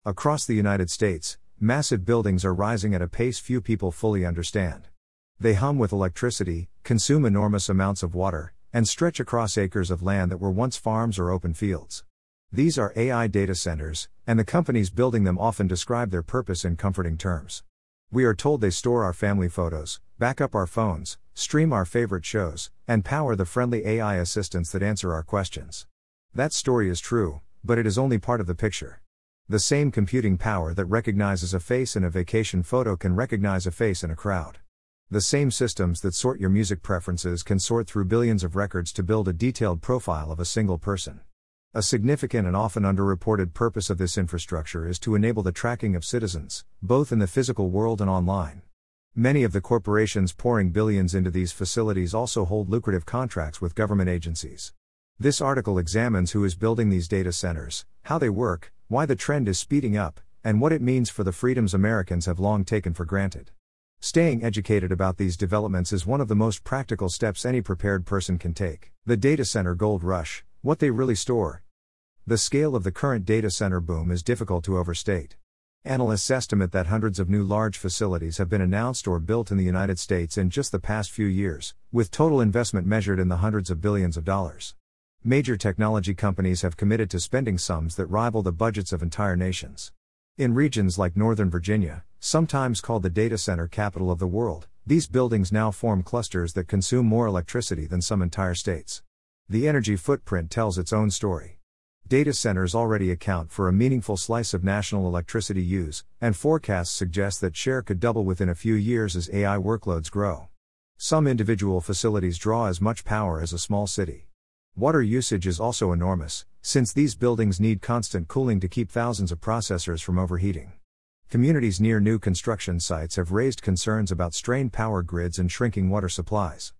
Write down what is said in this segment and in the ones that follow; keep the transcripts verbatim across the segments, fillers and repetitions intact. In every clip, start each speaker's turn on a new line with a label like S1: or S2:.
S1: Across the United States, massive buildings are rising at a pace few people fully understand. They hum with electricity, consume enormous amounts of water, and stretch across acres of land that were once farms or open fields. These are A I data centers, and the companies building them often describe their purpose in comforting terms. We are told they store our family photos, back up our phones, stream our favorite shows, and power the friendly A I assistants that answer our questions. That story is true, but it is only part of the picture. The same computing power that recognizes a face in a vacation photo can recognize a face in a crowd. The same systems that sort your music preferences can sort through billions of records to build a detailed profile of a single person. A significant and often underreported purpose of this infrastructure is to enable the tracking of citizens, both in the physical world and online. Many of the corporations pouring billions into these facilities also hold lucrative contracts with government agencies. This article examines who is building these data centers, how they work, why the trend is speeding up, and what it means for the freedoms Americans have long taken for granted. Staying educated about these developments is one of the most practical steps any prepared person can take. The data center gold rush, what they really store. The scale of the current data center boom is difficult to overstate. Analysts estimate that hundreds of new large facilities have been announced or built in the United States in just the past few years, with total investment measured in the hundreds of billions of dollars. Major technology companies have committed to spending sums that rival the budgets of entire nations. In regions like Northern Virginia, sometimes called the data center capital of the world, these buildings now form clusters that consume more electricity than some entire states. The energy footprint tells its own story. Data centers already account for a meaningful slice of national electricity use, and forecasts suggest that share could double within a few years as A I workloads grow. Some individual facilities draw as much power as a small city. Water usage is also enormous, since these buildings need constant cooling to keep thousands of processors from overheating. Communities near new construction sites have raised concerns about strained power grids and shrinking water supplies.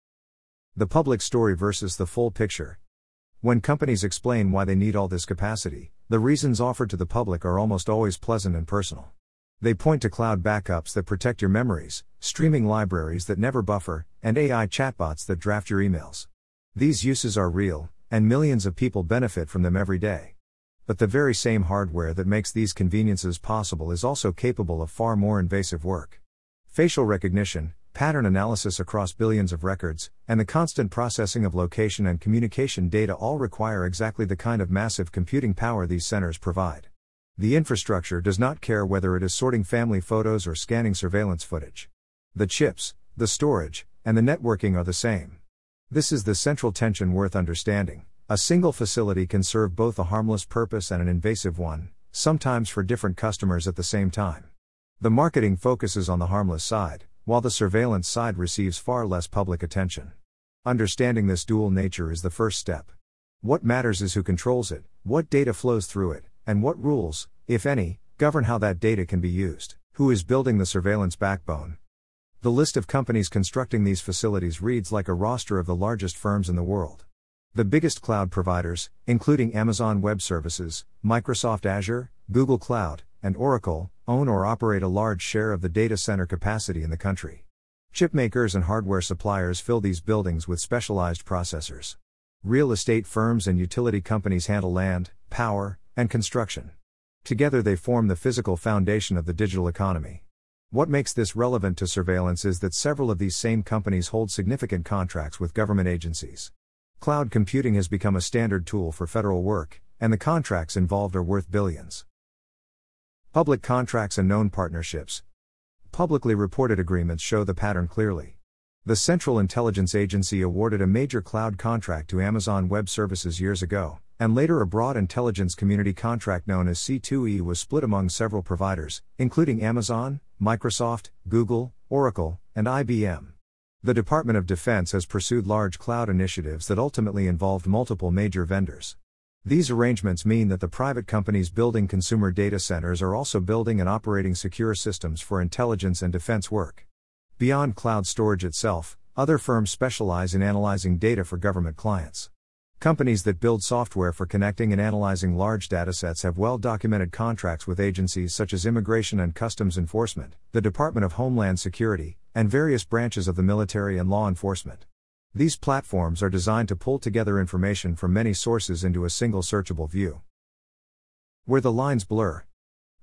S1: The public story versus the full picture. When companies explain why they need all this capacity, the reasons offered to the public are almost always pleasant and personal. They point to cloud backups that protect your memories, streaming libraries that never buffer, and A I chatbots that draft your emails. These uses are real, and millions of people benefit from them every day. But the very same hardware that makes these conveniences possible is also capable of far more invasive work. Facial recognition, pattern analysis across billions of records, and the constant processing of location and communication data all require exactly the kind of massive computing power these centers provide. The infrastructure does not care whether it is sorting family photos or scanning surveillance footage. The chips, the storage, and the networking are the same. This is the central tension worth understanding. A single facility can serve both a harmless purpose and an invasive one, sometimes for different customers at the same time. The marketing focuses on the harmless side, while the surveillance side receives far less public attention. Understanding this dual nature is the first step. What matters is who controls it, what data flows through it, and what rules, if any, govern how that data can be used. Who is building the surveillance backbone? The list of companies constructing these facilities reads like a roster of the largest firms in the world. The biggest cloud providers, including Amazon Web Services, Microsoft Azure, Google Cloud, and Oracle, own or operate a large share of the data center capacity in the country. Chipmakers and hardware suppliers fill these buildings with specialized processors. Real estate firms and utility companies handle land, power, and construction. Together they form the physical foundation of the digital economy. What makes this relevant to surveillance is that several of these same companies hold significant contracts with government agencies. Cloud computing has become a standard tool for federal work, and the contracts involved are worth billions. Public contracts and known partnerships. Publicly reported agreements show the pattern clearly. The Central Intelligence Agency awarded a major cloud contract to Amazon Web Services years ago, and later a broad intelligence community contract known as C two E was split among several providers, including Amazon, Microsoft, Google, Oracle, and I B M. The Department of Defense has pursued large cloud initiatives that ultimately involved multiple major vendors. These arrangements mean that the private companies building consumer data centers are also building and operating secure systems for intelligence and defense work. Beyond cloud storage itself, other firms specialize in analyzing data for government clients. Companies that build software for connecting and analyzing large datasets have well-documented contracts with agencies such as Immigration and Customs Enforcement, the Department of Homeland Security, and various branches of the military and law enforcement. These platforms are designed to pull together information from many sources into a single searchable view. Where the lines blur.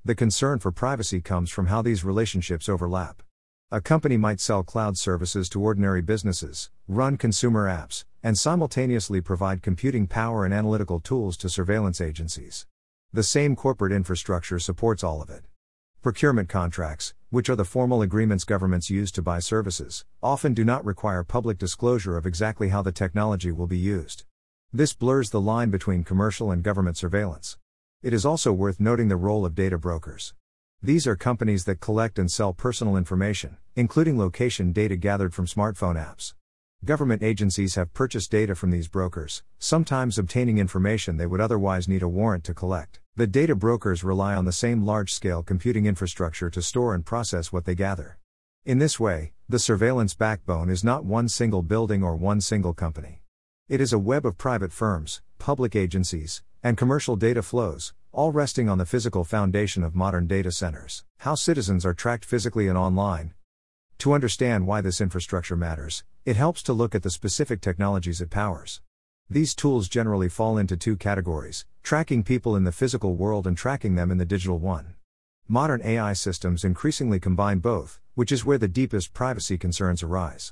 S1: The concern for privacy comes from how these relationships overlap. A company might sell cloud services to ordinary businesses, run consumer apps, and simultaneously provide computing power and analytical tools to surveillance agencies. The same corporate infrastructure supports all of it. Procurement contracts, which are the formal agreements governments use to buy services, often do not require public disclosure of exactly how the technology will be used. This blurs the line between commercial and government surveillance. It is also worth noting the role of data brokers. These are companies that collect and sell personal information, including location data gathered from smartphone apps. Government agencies have purchased data from these brokers, sometimes obtaining information they would otherwise need a warrant to collect. The data brokers rely on the same large-scale computing infrastructure to store and process what they gather. In this way, the surveillance backbone is not one single building or one single company. It is a web of private firms, public agencies, and commercial data flows, all resting on the physical foundation of modern data centers. How citizens are tracked physically and online. To understand why this infrastructure matters, it helps to look at the specific technologies it powers. These tools generally fall into two categories: tracking people in the physical world and tracking them in the digital one. Modern A I systems increasingly combine both, which is where the deepest privacy concerns arise.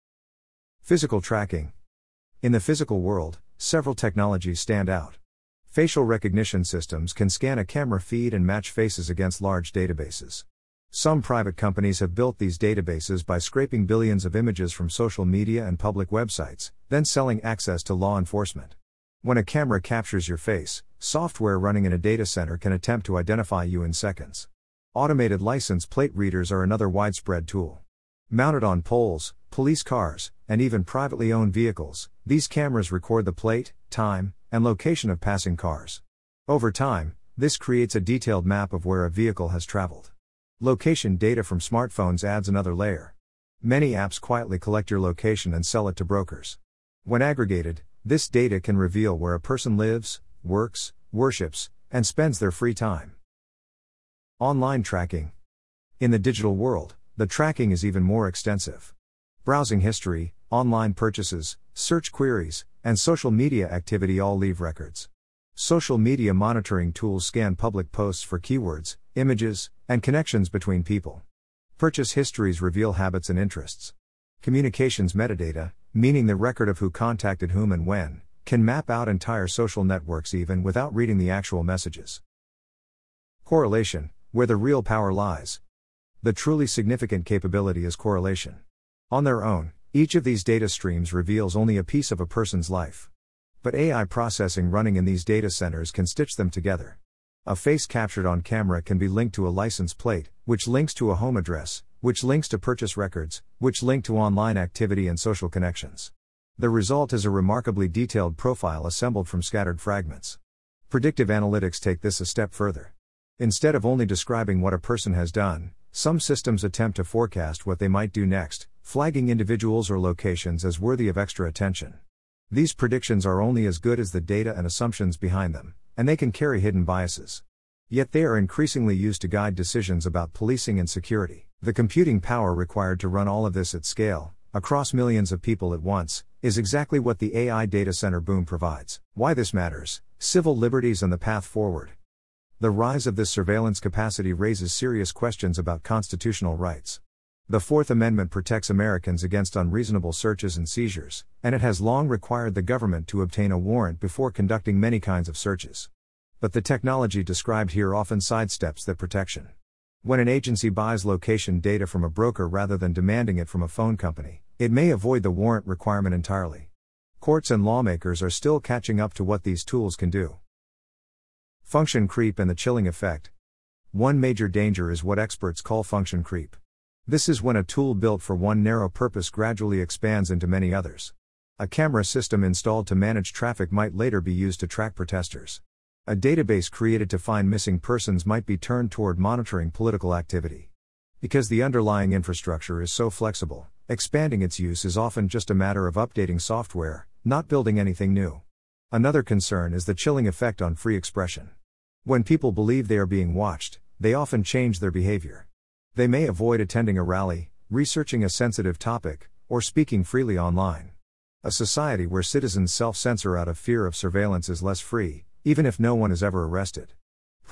S1: Physical tracking. In the physical world, several technologies stand out. Facial recognition systems can scan a camera feed and match faces against large databases. Some private companies have built these databases by scraping billions of images from social media and public websites, then selling access to law enforcement. When a camera captures your face, software running in a data center can attempt to identify you in seconds. Automated license plate readers are another widespread tool. Mounted on poles, police cars, and even privately owned vehicles, these cameras record the plate, time, and location of passing cars. Over time, this creates a detailed map of where a vehicle has traveled. Location data from smartphones adds another layer. Many apps quietly collect your location and sell it to brokers. When aggregated, this data can reveal where a person lives, works, worships, and spends their free time. Online tracking. In the digital world, the tracking is even more extensive. Browsing history, online purchases, search queries, and social media activity all leave records. Social media monitoring tools scan public posts for keywords, images, and connections between people. Purchase histories reveal habits and interests. Communications metadata, meaning the record of who contacted whom and when, can map out entire social networks even without reading the actual messages. Correlation, where the real power lies. The truly significant capability is correlation. On their own, each of these data streams reveals only a piece of a person's life. But A I processing running in these data centers can stitch them together. A face captured on camera can be linked to a license plate, which links to a home address, which links to purchase records, which link to online activity and social connections. The result is a remarkably detailed profile assembled from scattered fragments. Predictive analytics take this a step further. Instead of only describing what a person has done, some systems attempt to forecast what they might do next, flagging individuals or locations as worthy of extra attention. These predictions are only as good as the data and assumptions behind them, and they can carry hidden biases. Yet they are increasingly used to guide decisions about policing and security. The computing power required to run all of this at scale, across millions of people at once, is exactly what the A I data center boom provides. Why this matters: civil liberties and the path forward. The rise of this surveillance capacity raises serious questions about constitutional rights. The Fourth Amendment protects Americans against unreasonable searches and seizures, and it has long required the government to obtain a warrant before conducting many kinds of searches. But the technology described here often sidesteps that protection. When an agency buys location data from a broker rather than demanding it from a phone company, it may avoid the warrant requirement entirely. Courts and lawmakers are still catching up to what these tools can do. Function creep and the chilling effect. One major danger is what experts call function creep. This is when a tool built for one narrow purpose gradually expands into many others. A camera system installed to manage traffic might later be used to track protesters. A database created to find missing persons might be turned toward monitoring political activity. Because the underlying infrastructure is so flexible, expanding its use is often just a matter of updating software, not building anything new. Another concern is the chilling effect on free expression. When people believe they are being watched, they often change their behavior. They may avoid attending a rally, researching a sensitive topic, or speaking freely online. A society where citizens self-censor out of fear of surveillance is less free, even if no one is ever arrested.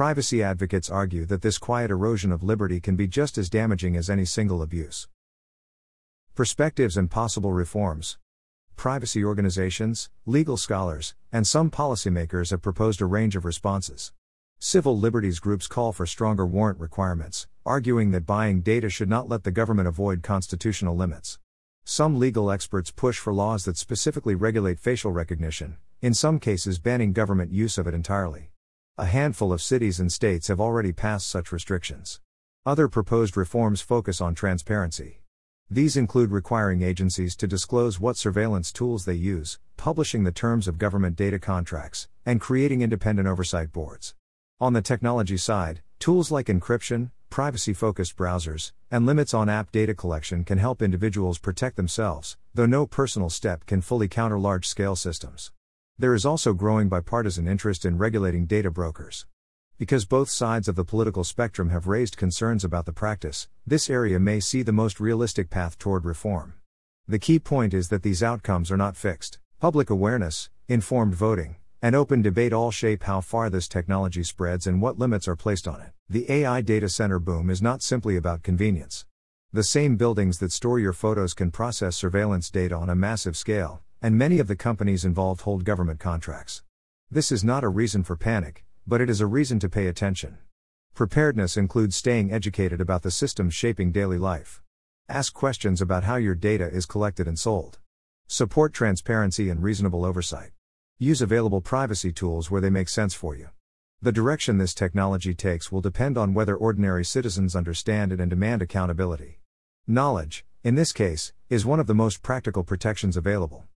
S1: Privacy advocates argue that this quiet erosion of liberty can be just as damaging as any single abuse. Perspectives and possible reforms. Privacy organizations, legal scholars, and some policymakers have proposed a range of responses. Civil liberties groups call for stronger warrant requirements, arguing that buying data should not let the government avoid constitutional limits. Some legal experts push for laws that specifically regulate facial recognition, in some cases banning government use of it entirely. A handful of cities and states have already passed such restrictions. Other proposed reforms focus on transparency. These include requiring agencies to disclose what surveillance tools they use, publishing the terms of government data contracts, and creating independent oversight boards. On the technology side, tools like encryption, privacy-focused browsers, and limits on app data collection can help individuals protect themselves, though no personal step can fully counter large-scale systems. There is also growing bipartisan interest in regulating data brokers. Because both sides of the political spectrum have raised concerns about the practice, this area may see the most realistic path toward reform. The key point is that these outcomes are not fixed. Public awareness, informed voting, and open debate all shape how far this technology spreads and what limits are placed on it. The A I data center boom is not simply about convenience. The same buildings that store your photos can process surveillance data on a massive scale, and many of the companies involved hold government contracts. This is not a reason for panic, but it is a reason to pay attention. Preparedness includes staying educated about the systems shaping daily life. Ask questions about how your data is collected and sold. Support transparency and reasonable oversight. Use available privacy tools where they make sense for you. The direction this technology takes will depend on whether ordinary citizens understand it and demand accountability. Knowledge, in this case, is one of the most practical protections available.